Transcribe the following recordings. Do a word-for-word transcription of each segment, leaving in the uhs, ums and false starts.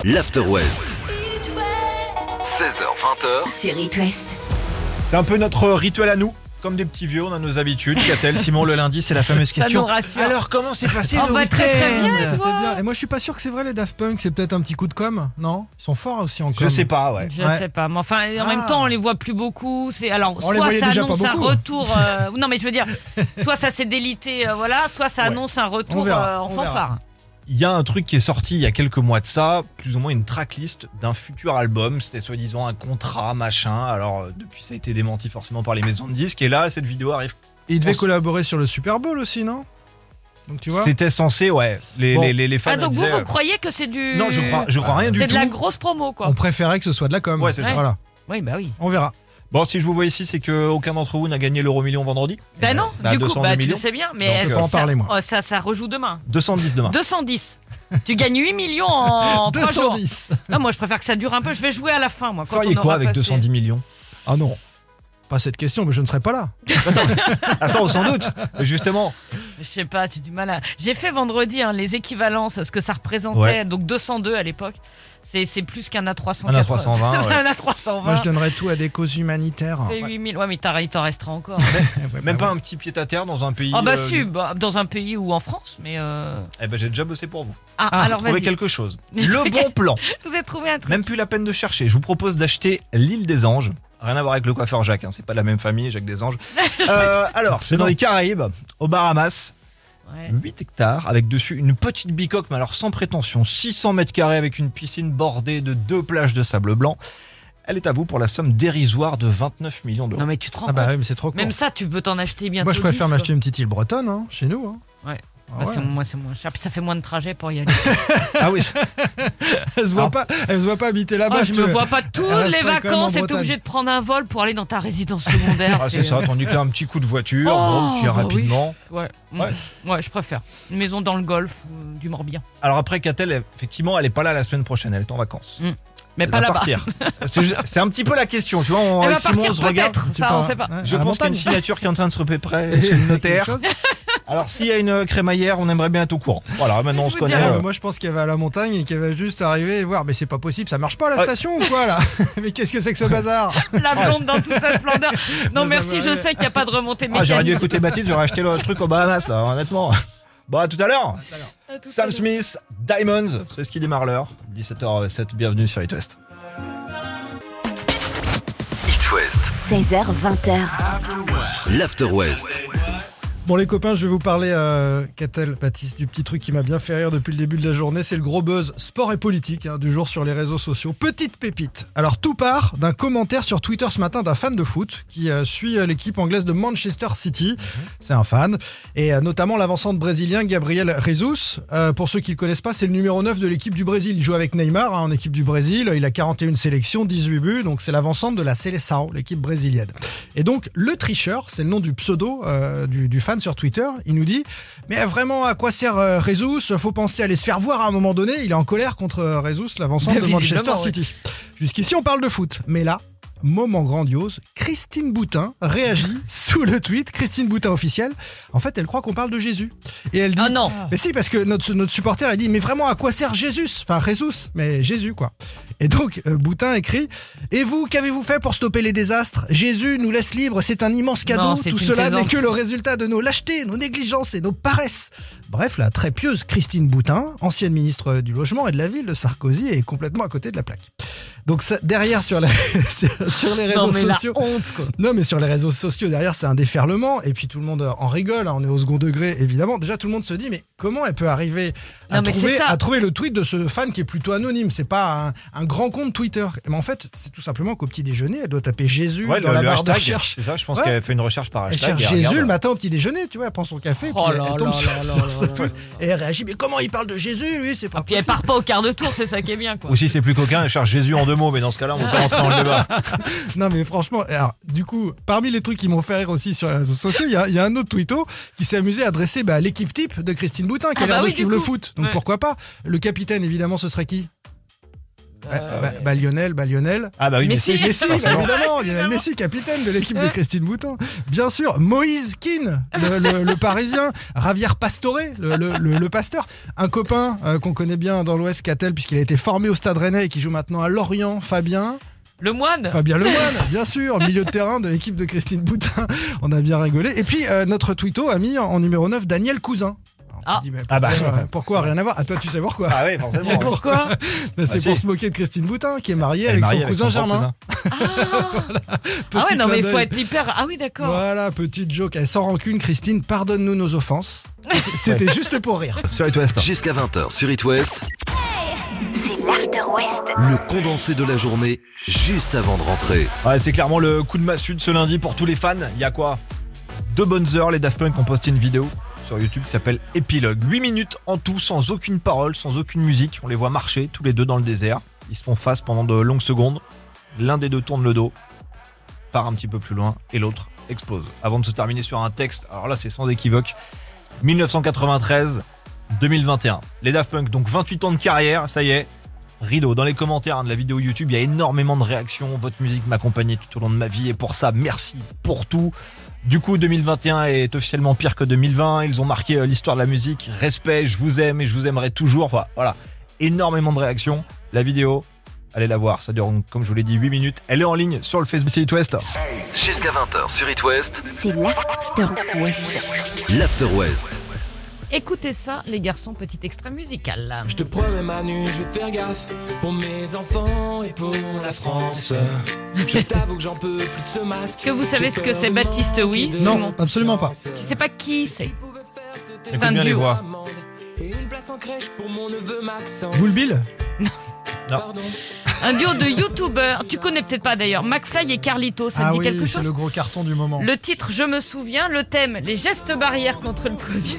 l'After West. seize heures vingt sur It West. C'est un peu notre rituel à nous. Comme des petits vieux, on a nos habitudes. Qu'a-t-elle, Simon, le lundi, c'est la fameuse question. Ça nous rassure. Alors, comment s'est passé On le va week-end très très bien, C'était toi. bien. Et moi je suis pas sûr que c'est vrai les Daft Punk, c'est peut-être un petit coup de com', non? Ils sont forts aussi en com'. Je sais pas, ouais. Je Ouais. sais pas, mais enfin en Ah. même temps on les voit plus beaucoup. C'est alors On les soit voyait ça déjà annonce pas un beaucoup. retour, euh, non mais je veux dire, soit ça s'est délité, euh, voilà, soit ça Ouais. annonce un On retour verra, euh, en on verra. fanfare. Il y a un truc qui est sorti il y a quelques mois de ça, plus ou moins une tracklist d'un futur album. C'était soi-disant un contrat, machin. Alors, euh, depuis, ça a été démenti forcément par les maisons de disques. Et là, cette vidéo arrive. Et ils devaient On s- collaborer sur le Super Bowl aussi, non? Donc tu vois. C'était censé, ouais. Les, Bon. les, les, les fans Ah donc vous disaient, vous croyez que c'est du Non, je crois, je crois rien du c'est tout. de la grosse promo quoi. On préférait que ce soit de la com'. Ouais, c'est ça. Voilà. Oui bah oui. On verra. Bon, si je vous vois ici, c'est qu'aucun d'entre vous n'a gagné l'euro million vendredi. Bah non, Bah, du coup deux cent bah, tu millions. le sais bien, Donc, mais je peux euh, pas en ça, parler, moi. oh, ça ça rejoue demain. deux cent dix demain. deux cent dix. Tu gagnes huit millions en trois jours. deux cent dix. Non, moi je préfère que ça dure un peu. Je vais jouer à la fin moi. Vous Quand feriez on quoi aura avec passé- deux cent dix millions? Ah non. Pas cette question, mais je ne serai pas là. Ah, ça, on s'en doute. Mais justement, Je sais pas, j'ai du mal à. J'ai fait vendredi hein, les équivalences, ce que ça représentait. Ouais. Donc deux cent deux à l'époque. C'est, c'est plus qu'un A trois cent Un A trois cent vingt, ouais. Un A trois cent vingt. Moi je donnerais tout à des causes humanitaires. C'est huit mille. Ouais, mais t'as- il t'en restera encore. Ouais, même bah pas ouais. un petit pied-à-terre dans un pays. Ah bah euh, si, bah, dans un pays ou en France, mais. Euh... Eh ben, j'ai déjà bossé pour vous. Ah, Ah, alors Trouver vas-y. quelque chose. Mais Le c'est bon plan. Je vous ai trouvé un truc. Même plus la peine de chercher. Je vous propose d'acheter l'île des Anges. Rien à voir avec le coiffeur Jacques, hein. C'est pas de la même famille, Jacques des Anges. Euh, alors, c'est dans les Caraïbes, aux Bahamas, Ouais. huit hectares, avec dessus une petite bicoque, mais alors sans prétention, six cents mètres carrés avec une piscine bordée de deux plages de sable blanc. Elle est à vous pour la somme dérisoire de vingt-neuf millions d'euros. Non mais tu te rends Ah bah compte. oui, mais c'est trop court. Même ça, tu peux t'en acheter bientôt. Moi je préfère dix, m'acheter une petite île bretonne, hein, chez nous. Hein. Ouais. Ah Bah, ouais. c'est, moi, c'est moins cher. Puis ça fait moins de trajet pour y aller. Ah oui, Elle se voit Ah. pas, elle se voit pas habiter là-bas. Ah, je me vois pas toutes Elle les resterait quand même en vacances et t'es Bretagne. obligé de prendre un vol pour aller dans ta résidence secondaire. ah, c'est ça, tandis que là, un petit coup de voiture, Oh, bon, tu y bah oui. rapidement. Ouais. Mm. Ouais. Ouais, je préfère. Une maison dans le golfe ou du Morbihan. Alors après, Catel, effectivement, elle est pas là la semaine prochaine, elle est en vacances. Mais Elle pas va là-bas. partir. C'est, c'est un petit peu la question, tu vois, on, Elle va avec Simon, on partir se regarde. peut-être. Ça, on sait pas. Je pense qu'il y a une signature qui est en train de se préparer chez le notaire. Alors s'il y a une crémaillère, on aimerait bien être au courant. Voilà, maintenant on Je se vous connaît. dirai. Ouais, euh, mais moi je pense qu'elle va à la montagne et qu'elle va juste arriver et voir, mais c'est pas possible, ça marche pas la Ouais. station ou quoi là? Mais qu'est-ce que c'est que ce bazar? La blonde dans toute sa splendeur. Non, Non, merci, bah, je ouais. sais qu'il n'y a pas de remontée Ah, j'aurais dû mécanique. écouter Baptiste, j'aurais acheté le truc aux Bahamas là, honnêtement. Bon, à tout à l'heure. À tout à Sam l'heure. Smith, Diamonds, c'est ce qui démarre l'heure. dix-sept heures sept, bienvenue sur It West. It West, seize heures vingt. l'After West. Bon les copains, je vais vous parler, euh, Catel, Baptiste, du petit truc qui m'a bien fait rire depuis le début de la journée, c'est le gros buzz sport et politique hein, du jour sur les réseaux sociaux. Petite pépite. Alors tout part d'un commentaire sur Twitter ce matin d'un fan de foot qui euh, suit euh, l'équipe anglaise de Manchester City. C'est un fan. Et euh, notamment l'avancante brésilien Gabriel Jesus. Euh, pour ceux qui ne le connaissent pas, c'est le numéro neuf de l'équipe du Brésil. Il joue avec Neymar hein, en équipe du Brésil. Il a quarante et une sélections, dix-huit buts. Donc c'est l'avancante de la Seleção, l'équipe brésilienne. Et donc le tricheur, c'est le nom du pseudo euh, du, du fan sur Twitter, il nous dit mais vraiment à quoi sert euh, Jesus? Faut penser à aller se faire voir à un moment donné. Il est en colère contre euh, Jesus, l'avancante Bah, de Manchester visiblement, ouais. City. Jusqu'ici on parle de foot, mais là moment grandiose, Christine Boutin réagit sous le tweet, Christine Boutin officielle. En fait, elle croit qu'on parle de Jésus. Et elle dit Oh non. mais si, parce que notre, notre supporter a dit mais vraiment à quoi sert Jésus? Enfin Jesus, mais Jésus quoi. Et donc euh, Boutin écrit et vous, qu'avez-vous fait pour stopper les désastres? Jésus nous laisse libres, c'est un immense cadeau. Non, c'est Tout une cela n'est plaisanterie. que le résultat de nos lâchetés, nos négligences et nos paresses. Bref, la très pieuse Christine Boutin, ancienne ministre du logement et de la ville de Sarkozy, est complètement à côté de la plaque. Donc ça, derrière sur, la, sur, sur les réseaux Non, mais la sociaux. honte, quoi. Non, mais sur les réseaux sociaux, derrière, c'est un déferlement. Et puis tout le monde en rigole. hein, On est au second degré, évidemment. Déjà, tout le monde se dit, mais comment elle peut arriver à, Non, mais trouver, c'est ça. à trouver le tweet de ce fan qui est plutôt anonyme? C'est pas un, un grand compte Twitter. Mais en fait, c'est tout simplement qu'au petit déjeuner, elle doit taper Jésus Ouais, dans le, la le barre de hashtag, recherche. c'est ça, je pense Ouais. qu'elle a fait une recherche par Elle hashtag. cherche et Jésus regarde. le matin au petit déjeuner, tu vois, elle prend son café, et puis Oh elle, là elle tombe là sur, là sur là ce là truc. Et elle réagit, mais comment il parle de Jésus, lui? C'est pas Ah, puis elle possible. part pas au quart de tour, c'est ça qui est bien, quoi. Ou si c'est plus coquin, elle cherche Jésus en deux mots, mais dans ce cas-là, on ne peut pas rentrer dans le débat. Non mais franchement, alors du coup, parmi les trucs qui m'ont fait rire aussi sur les réseaux sociaux, il y, a- il y a un autre twitto qui s'est amusé à adresser bah, l'équipe type de Christine Boutin qui Ah a l'air bah de oui, suivre du le coup. foot. Donc Ouais. pourquoi pas? Le capitaine évidemment ce serait qui? Bah, Euh, bah, bah, Lionel, bah Lionel. Ah bah oui, mais Messi. c'est Messi, bah, forcément. évidemment, Lionel Évidemment. Messi, capitaine de l'équipe de Christine Boutin. Bien sûr, Moïse Keane, le, le- le Parisien, Javier Pastore, le, le- le- le pasteur, un copain euh, qu'on connaît bien dans l'Ouest, Catel, puisqu'il a été formé au Stade Rennais et qui joue maintenant à Lorient, Fabien. Le moine. Fabien Lemoine, bien sûr, milieu de terrain de l'équipe de Christine Boutin. On a bien rigolé. Et puis, euh, notre twitto a mis en, en numéro neuf Daniel Cousin. Alors, Ah. on dit, mais Ah bah, pourquoi, ouais. pourquoi rien à voir? Ah, toi, tu sais pourquoi? Ah oui, forcément. Mais pourquoi Bah, c'est Ah, si. pour se moquer de Christine Boutin, qui est mariée Elle est avec mariée son cousin propre Germain. Ah Petit ouais, non, mais il clin faut d'œil. être hyper. Ah oui, d'accord. Voilà, petite joke. Elle sans rancune, Christine, pardonne-nous nos offenses. C'était- C'était juste pour rire. Sur It West. Jusqu'à vingt heures sur It West, C'est l'After West. le condensé de la journée juste avant de rentrer. Ouais, c'est clairement le coup de massue de ce lundi pour tous les fans. Il y a quoi? Deux bonnes heures, les Daft Punk ont posté une vidéo sur YouTube qui s'appelle Épilogue. huit minutes en tout, sans aucune parole, sans aucune musique. On les voit marcher tous les deux dans le désert. Ils se font face pendant de longues secondes. L'un des deux tourne le dos, part un petit peu plus loin et l'autre explose. Avant de se terminer sur un texte, alors là c'est sans équivoque, dix-neuf cent quatre-vingt-treize deux mille vingt et un. Les Daft Punk, donc vingt-huit ans de carrière, ça y est. Rideau. Dans les commentaires hein, de la vidéo YouTube, il y a énormément de réactions. Votre musique m'accompagnait tout au long de ma vie et pour ça, merci pour tout. Du coup, deux mille vingt et un est officiellement pire que deux mille vingt. Ils ont marqué euh, l'histoire de la musique. Respect, je vous aime et je vous aimerai toujours. Enfin, voilà, énormément de réactions. La vidéo, allez la voir. Ça dure, donc, comme je vous l'ai dit, huit minutes. Elle est en ligne sur le Facebook It West. Jusqu'à vingt heures sur It West, C'est l'After West. l'After West. Écoutez ça, les garçons, petit extrait musical. Je te promets Manu, je vais faire gaffe pour mes enfants et pour la France. Je t'avoue que j'en peux plus de ce masque. Est-ce que vous savez ce que c'est Baptiste Oui Non, Simon absolument pas. Tu sais pas qui c'est? Écoute un bien les duo. voix. Et une place en crèche pour mon neveu Maxence. Boule Bill. Pardon. Un duo de youtubeurs, tu connais peut-être pas d'ailleurs, McFly et Carlito, ça Ah te dit oui, quelque c'est chose? le gros carton du moment. Le titre, je me souviens, le thème, les gestes barrières contre le Covid.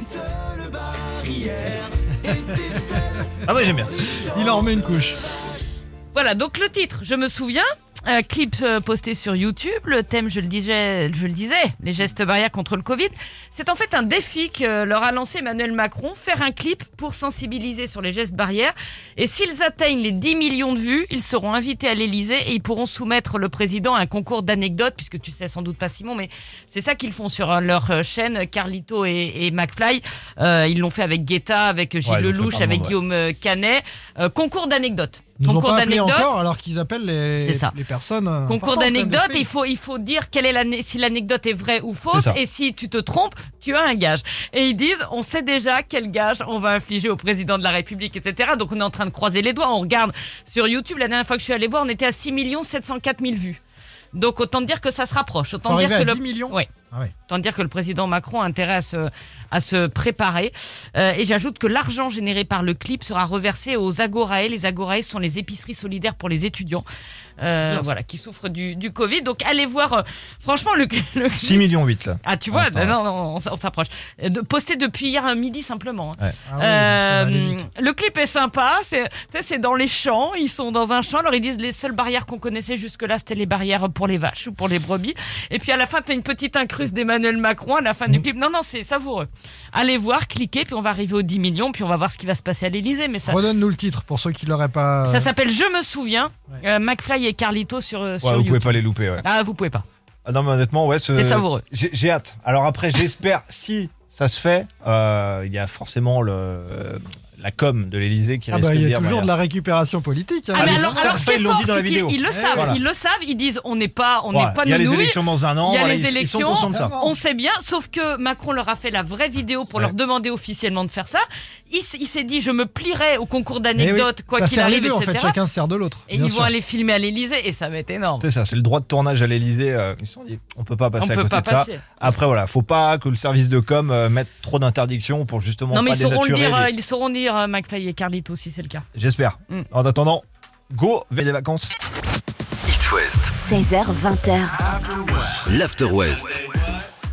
Ah ouais, j'aime bien. Il en remet une couche. Voilà, donc le titre, je me souviens, euh, clip euh, posté sur YouTube, le thème, je le disais, je le disais, les gestes barrières contre le Covid. C'est en fait un défi que leur a lancé Emmanuel Macron, faire un clip pour sensibiliser sur les gestes barrières. Et s'ils atteignent les dix millions de vues, ils seront invités à l'Elysée et ils pourront soumettre le président à un concours d'anecdotes, puisque tu sais sans doute pas Simon, mais c'est ça qu'ils font sur euh, leur chaîne, Carlito et, et McFly. Euh, ils l'ont fait avec Guetta, avec Gilles Ouais, ils l'ont fait Lelouch, par le avec monde, ouais. Guillaume euh, Canet. Euh, concours d'anecdotes. Ils nous ont Concours pas appelé d'anecdotes. encore alors qu'ils appellent les, C'est ça. les personnes. euh, Concours importantes, quand même, d'anecdotes, de ce il faut, il faut dire quelle est l'ane- si l'anecdote est vraie ou C'est fausse, ça. et si tu te trompes, tu as un gage. Et ils disent, on sait déjà quel gage on va infliger au président de la République, et cetera. Donc on est en train de croiser les doigts, on regarde sur YouTube, la dernière fois que je suis allé voir, on était à six millions sept cent quatre mille vues. Donc autant dire que ça se rapproche. Faut Autant dire arriver que à le dix millions. Ouais. Ah ouais. Autant dire que le président Macron a intérêt à se, à se préparer. Euh, et j'ajoute que l'argent généré par le clip sera reversé aux Agorae. Les Agorae sont les épiceries solidaires pour les étudiants, euh, voilà, qui souffrent du, du Covid. Donc allez voir. euh, franchement, le, le clip. six millions huit là. Ah, tu vois, Pour l'instant, non, non, on, s- on s'approche. Euh, De, posté depuis hier à midi simplement. hein. Ouais. Ah oui, ça va aller Euh, vite. le clip est sympa, c'est, tu sais, c'est dans les champs, ils sont dans un champ, alors ils disent les seules barrières qu'on connaissait jusque-là, c'était les barrières pour les vaches ou pour les brebis. Et puis à la fin, tu as une petite incruste d'Emmanuel Macron à la fin du clip. Non, non, c'est savoureux. Allez voir, cliquez, puis on va arriver aux dix millions, puis on va voir ce qui va se passer à l'Elysée. Mais ça, Redonne-nous le titre pour ceux qui l'auraient pas. ça s'appelle Je me souviens, Ouais. euh, McFly et Carlito sur, euh, sur Ouais, vous YouTube. pouvez pas les louper, ouais. Ah, vous pouvez pas. Ah non, mais honnêtement, ouais, ce- C'est savoureux. J'ai j'ai hâte. Alors après, j'espère, si ça se fait, euh, il y a forcément le, la com de l'Elysée qui Ah risque bah il de y a dire, toujours voilà. de la récupération politique. hein. Ah, mais mais alors, ça, alors ça, ce qui est ils l'ont fort, dit dans la c'est qu'ils vidéo. ils le Eh, savent, voilà. ils le savent, ils disent on n'est pas, on Voilà. n'est pas Il y a les nounouilles. élections dans un an, Il y a voilà, les ils- ils sont élections, conscients de ça. on sait bien, sauf que Macron leur a fait la vraie vidéo pour Ouais. leur demander officiellement de faire ça. Il, s- il s'est dit, je me plierai au concours Eh oui, d'anecdotes, quoi ça qu'il sert les arrive, deux en et cetera. fait, chacun se sert de l'autre. Et bien ils sûr. vont aller filmer à l'Elysée et ça va être énorme. C'est ça, c'est le droit de tournage à l'Elysée. euh, ils se sont dit, on peut pas passer On à peut côté pas de ça. passer. Après, voilà, faut pas que le service de com euh, mette trop d'interdictions pour justement Non mais pas ils sauront le dénaturer dire, euh, les- ils sauront dire euh, McFly et Carlito si c'est le cas. J'espère. Mm. En attendant, go vers les vacances. It West, seize heures vingt. l'After West.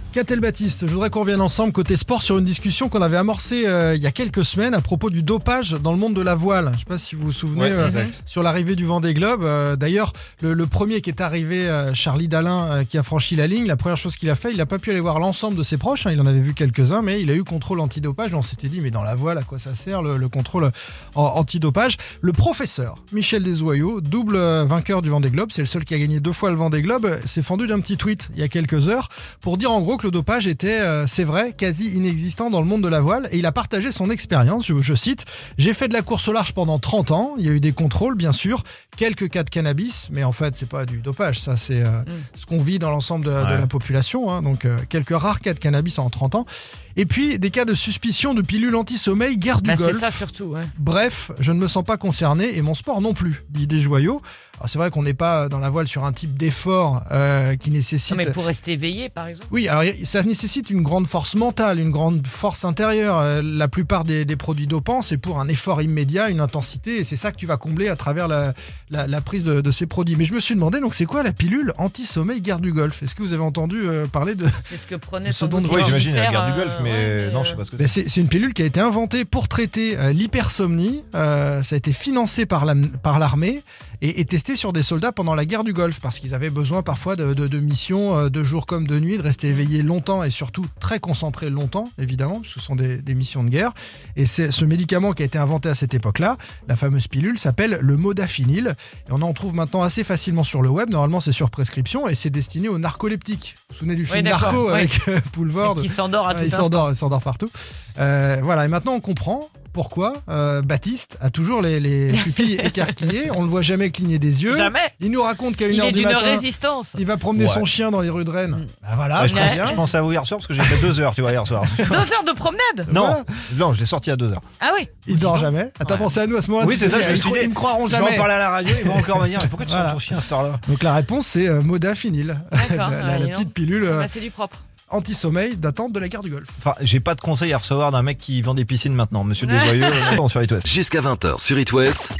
Catel Baptiste, je voudrais qu'on revienne ensemble côté sport sur une discussion qu'on avait amorcée euh, il y a quelques semaines à propos du dopage dans le monde de la voile. Je ne sais pas si vous vous souvenez Ouais, euh, exact. sur l'arrivée du Vendée Globe. Euh, d'ailleurs, le, le premier qui est arrivé, euh, Charlie Dalin, euh, qui a franchi la ligne, la première chose qu'il a fait, il n'a pas pu aller voir l'ensemble de ses proches. Hein, il en avait vu quelques-uns, mais il a eu contrôle antidopage. On s'était dit, mais dans la voile, à quoi ça sert le, le contrôle en, antidopage? Le professeur Michel Desjoyaux, double euh, vainqueur du Vendée Globe, c'est le seul qui a gagné deux fois le Vendée Globe, s'est fendu d'un petit tweet il y a quelques heures pour dire en gros que le dopage était, euh, c'est vrai, quasi inexistant dans le monde de la voile, et il a partagé son expérience. Je, je cite: j'ai fait de la course au large pendant trente ans, il y a eu des contrôles bien sûr, quelques cas de cannabis, mais en fait c'est pas du dopage, ça c'est euh, mm. ce qu'on vit dans l'ensemble de, ouais. de la population, hein, donc euh, quelques rares cas de cannabis en trente ans. Et puis des cas de suspicion de pilules anti-sommeil, guerre du bah, golf. C'est ça surtout, ouais. Bref, je ne me sens pas concerné et mon sport non plus, dit Desjoyaux. Alors c'est vrai qu'on n'est pas dans la voile sur un type d'effort euh, qui nécessite... Non, mais pour rester éveillé par exemple. Oui, alors ça nécessite une grande force mentale, une grande force intérieure. Euh, la plupart des, des produits dopants, c'est pour un effort immédiat, une intensité, et c'est ça que tu vas combler à travers la, la, la prise de, de ces produits. Mais je me suis demandé, donc c'est quoi la pilule anti-sommeil guerre du golf? Est-ce que vous avez entendu euh, parler de... C'est ce que prenait ce dont Oui, j'imagine la guerre du golf, euh, mais, ouais, mais non, euh... je sais pas ce que c'est. c'est. C'est, c'est une pilule qui a été inventée pour traiter euh, l'hypersomnie. Euh, ça a été financé par, la, par l'armée et, et testé sur des soldats pendant la guerre du Golfe, parce qu'ils avaient besoin parfois de, de, de missions euh, de jour comme de nuit, de rester éveillés longtemps et surtout très concentrés longtemps, évidemment, parce que ce sont des, des missions de guerre. Et c'est ce médicament qui a été inventé à cette époque-là, la fameuse pilule, s'appelle le modafinil. Et on en trouve maintenant assez facilement sur le web. Normalement, c'est sur prescription et c'est destiné aux narcoleptiques. Vous vous souvenez du film oui, Narco oui. avec euh, Poulvord? Qui s'endort à tout Il instant. s'endort, il s'endort partout. Euh, voilà, et maintenant on comprend pourquoi euh, Baptiste a toujours les, les pupilles écarquillées. On le voit jamais cligner des yeux. Jamais. Il nous raconte qu'à une Il heure est du d'une matin, résistance. il va promener Ouais. son chien dans les rues de Rennes. Mm. Bah voilà, Ouais, je, très pense, bien. je pensais à vous hier soir parce que j'ai fait deux heures, tu vois, hier soir. Deux heures de promenade. Non, Voilà. non, je l'ai sorti à deux heures. Ah oui. Il dort jamais. Ah, t'as Ouais. pensé à nous à ce moment-là? Oui, tu c'est te ça, dis, je me ils suis cro- dit, Ils me croiront Je vais jamais. en parler à la radio, ils vont encore me dire, mais pourquoi tu Voilà. sors ton chien à cette heure-là? Donc la réponse c'est euh, modafinil. D'accord. la, la- ouais, la non. petite pilule euh, Bah, c'est du propre. anti-sommeil datant de la guerre du Golfe. Enfin, j'ai pas de conseils à recevoir d'un mec qui vend des piscines maintenant. Monsieur Desjoyaux, attends sur It West. Jusqu'à vingt heures sur It West,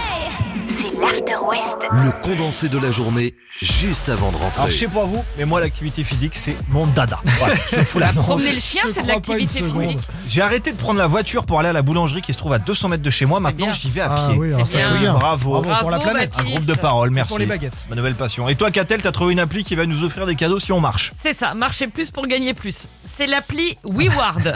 C'est l'After West. le condensé de la journée juste avant de Alors, rentrer. je sais pas vous, mais moi, l'activité physique, c'est mon dada. Voilà, je fous la Promener le chien, je c'est de crois pas une l'activité seconde. physique. J'ai arrêté de prendre la voiture pour aller à la boulangerie qui se trouve à deux cents mètres de chez moi. Maintenant, bien. j'y vais à Ah pied. oui, alors C'est ça bien. c'est bien. Bravo. Bravo pour la Bravo, planète. Un Baptiste. groupe de paroles, merci. Pour les baguettes. Ma nouvelle passion. Et toi, Catel, t'as trouvé une appli qui va nous offrir des cadeaux si on marche. C'est ça, marcher plus pour gagner plus. C'est l'appli WeWard.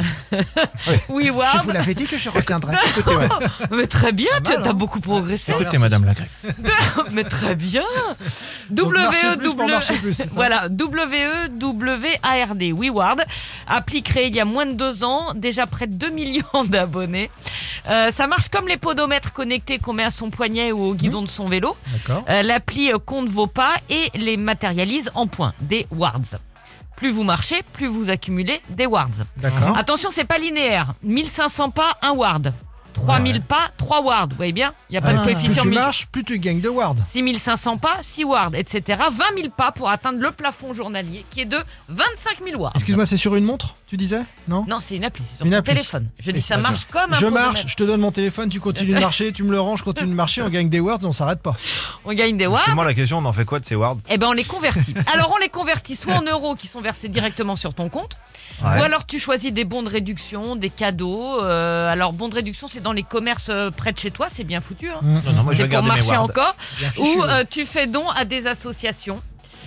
Je WeWard. vous l'avais dit que je retiendrai. Écoutez, ouais. Mais très bien, Pas tu mal, as hein. beaucoup progressé. Écoutez, Madame Lagré. Mais très bien. Donc, marcher W E plus pour W marcher plus, c'est ça. Voilà, W E W A R D, WeWard, appli créée il y a moins de deux ans, déjà près de deux millions d'abonnés. Euh, ça marche comme les podomètres connectés qu'on met à son poignet ou au guidon de son vélo. D'accord. Euh, l'appli euh, compte vos pas et les matérialise en points, des wards. Plus vous marchez, plus vous accumulez des wards. D'accord. Attention, c'est pas linéaire. mille cinq cents pas, un ward. trois mille pas, trois wards. Vous voyez bien? Il n'y a pas Ah, de coefficient. plus tu mille- marches, plus tu gagnes de ward. six mille cinq cents pas, six wards, et cetera. vingt mille pas pour atteindre le plafond journalier qui est de vingt-cinq mille wards. Excuse-moi, c'est sur une montre, tu disais? Non? Non, c'est une appli, c'est sur Une ton appli. téléphone. Je dis Mais ça c'est marche comme un Je podomètre. marche, je te donne mon téléphone, tu continues de marcher, tu me le rends, je continue de marcher, on gagne des wards, on s'arrête pas. On gagne des wards. Justement, la question, on en fait quoi de ces wards? Eh ben on les convertit. Alors on les convertit soit en euros qui sont versés directement sur ton compte, Ouais. ou alors tu choisis des bons de réduction, des cadeaux. Euh, alors bons de réduction, c'est dans les commerces euh, près de chez toi, c'est bien foutu. Hein. Non, non, moi je C'est vais pour garder mes marcher wards. encore. Bien fichu, Ou ouais. euh, tu fais don à des associations.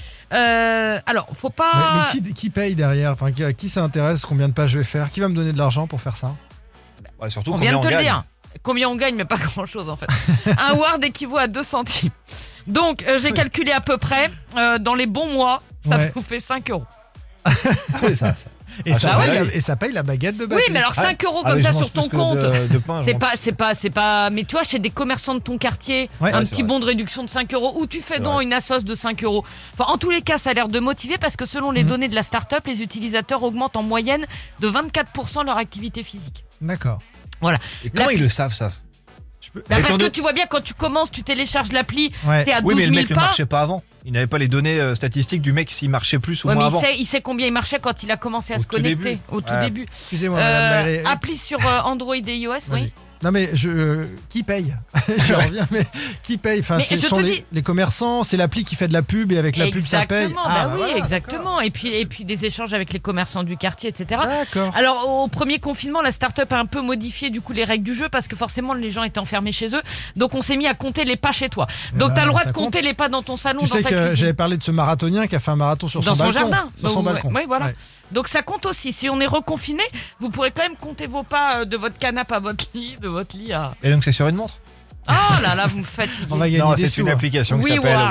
Euh, alors, faut Mais, pas. mais qui, qui paye derrière? Enfin, qui, qui ça intéresse? Combien de pages je vais faire? Qui va me donner de l'argent pour faire ça? Ouais, surtout On combien vient de te le gagne. dire. Combien on gagne, mais pas grand chose en fait. Un ward équivaut à deux centimes. Donc, euh, j'ai calculé à peu près, euh, dans les bons mois, ça Ouais. vous fait cinq euros. Ah oui, ça, ça. Et, Ah, ça ça paye paye. la, et ça paye la baguette de Oui, Baptiste. mais alors cinq euros Ah comme oui, ça je mange sur ton plus que compte. de- de pain, je C'est mange- pas, c'est pas, c'est pas. Mais tu vois, chez des commerçants de ton quartier, Ouais. un Ouais, c'est petit vrai. bon de réduction de cinq euros, ou tu fais C'est don vrai. une assos de cinq euros. Enfin, en tous les cas, ça a l'air de motiver parce que selon les Mhm. données de la start-up, les utilisateurs augmentent en moyenne de vingt-quatre pour cent leur activité physique. D'accord. Et comment L'appli- ils le savent, ça? Je peux... Bah, Étant parce que donné- tu vois bien, quand tu commences, tu télécharges l'appli, Ouais. t'es à Oui, mais douze le mec mille ne pas. marchait pas avant. Il n'avait pas les données euh, statistiques du mec s'il marchait plus ou Ouais, mais moins il avant. sait, il sait combien il marchait quand il a commencé à Au se tout connecter début. au tout Ouais. début. Excusez-moi, Euh, madame Lagré. appli sur euh, Android et iOS, oui. Non mais je qui paye Je reviens mais qui paye Enfin Mais ce je sont te les, dis- les commerçants, c'est l'appli qui fait de la pub et avec la pub ça paye. Exactement, bah Ah, oui, voilà, exactement. Et puis, et puis des échanges avec les commerçants du quartier, et cetera. D'accord. Alors au premier confinement, la start-up a un peu modifié du coup les règles du jeu parce que forcément les gens étaient enfermés chez eux. Donc on s'est mis à compter les pas chez toi. Donc bah, tu as le droit ça de compter compte. les pas dans ton salon, Tu dans sais ta que cuisine. j'avais parlé de ce marathonien qui a fait un marathon sur Dans son, son balcon. jardin. Sur son Bah, balcon. ouais, voilà. Ouais. Donc ça compte aussi. Si on est reconfiné, vous pourrez quand même compter vos pas euh, de votre canapé à votre lit, de votre lit à... Et donc c'est sur une montre? Oh là là, vous me fatiguez. On va gagner Non, des c'est sous. une hein. application qui Oui, s'appelle wow.